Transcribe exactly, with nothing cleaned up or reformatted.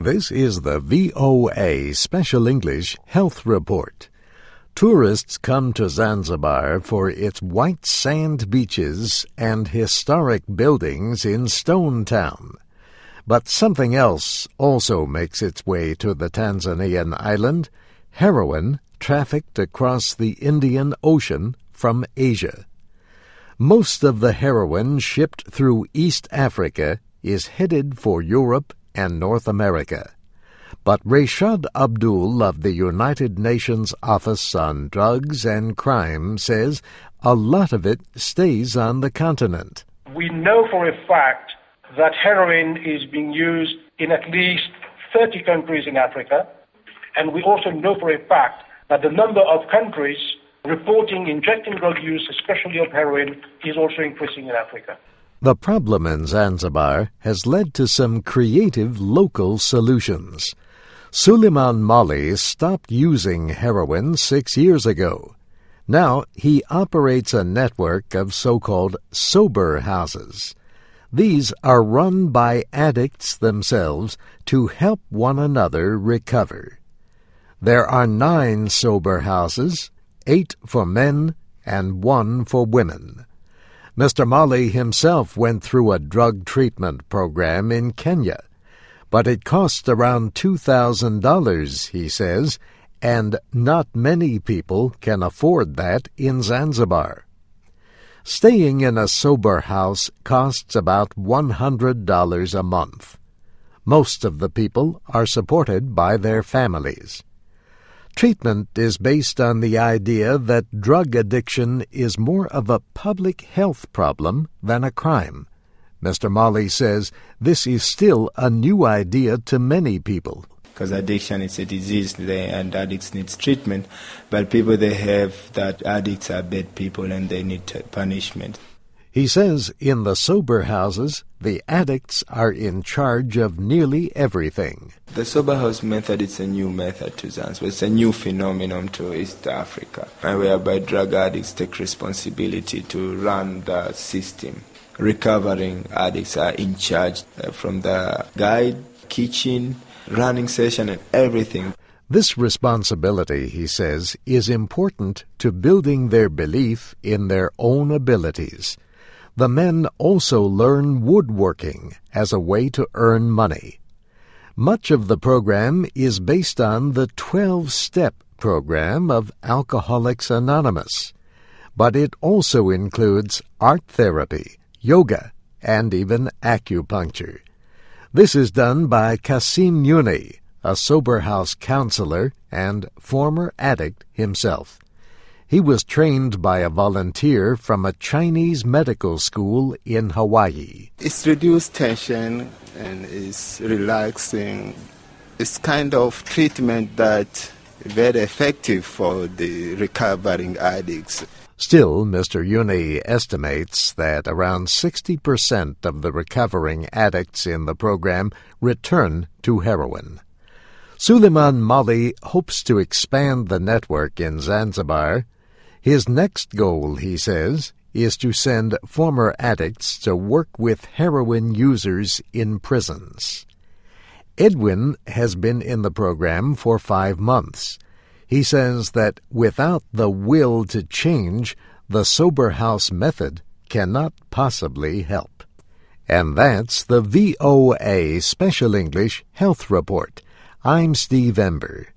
This is the V O A Special English Health Report. Tourists come to Zanzibar for its white sand beaches and historic buildings in Stone Town. But something else also makes its way to the Tanzanian island: heroin trafficked across the Indian Ocean from Asia. Most of the heroin shipped through East Africa is headed for Europe and North America. But Rashad Abdul of the United Nations Office on Drugs and Crime says a lot of it stays on the continent. We know for a fact that heroin is being used in at least thirty countries in Africa, and we also know for a fact that the number of countries reporting injecting drug use, especially of heroin, is also increasing in Africa. The problem in Zanzibar has led to some creative local solutions. Suleiman Mali stopped using heroin six years ago. Now he operates a network of so-called sober houses. These are run by addicts themselves to help one another recover. There are nine sober houses, eight for men and one for women. Mister Mali himself went through a drug treatment program in Kenya, but it cost around two thousand dollars, he says, and not many people can afford that in Zanzibar. Staying in a sober house costs about one hundred dollars a month. Most of the people are supported by their families. Treatment is based on the idea that drug addiction is more of a public health problem than a crime. Mister Mali says this is still a new idea to many people. Because addiction is a disease and addicts need treatment, but people they have that addicts are bad people and they need punishment. He says in the sober houses, the addicts are in charge of nearly everything. The sober house method is a new method to Zanzibar. It's a new phenomenon to East Africa, whereby drug addicts take responsibility to run the system. Recovering addicts are in charge uh, from the guide, kitchen, running session, and everything. This responsibility, he says, is important to building their belief in their own abilities. The men also learn woodworking as a way to earn money. Much of the program is based on the twelve-step program of Alcoholics Anonymous, but it also includes art therapy, yoga, and even acupuncture. This is done by Kasim Yuni, a sober house counselor and former addict himself. He was trained by a volunteer from a Chinese medical school in Hawaii. It's reduced tension and it's relaxing. It's kind of treatment that's very effective for the recovering addicts. Still, Mister Yuni estimates that around sixty percent of the recovering addicts in the program return to heroin. Suleiman Mali hopes to expand the network in Zanzibar. His next goal, he says, is to send former addicts to work with heroin users in prisons. Edwin has been in the program for five months. He says that without the will to change, the sober house method cannot possibly help. And that's the V O A Special English Health Report. I'm Steve Ember.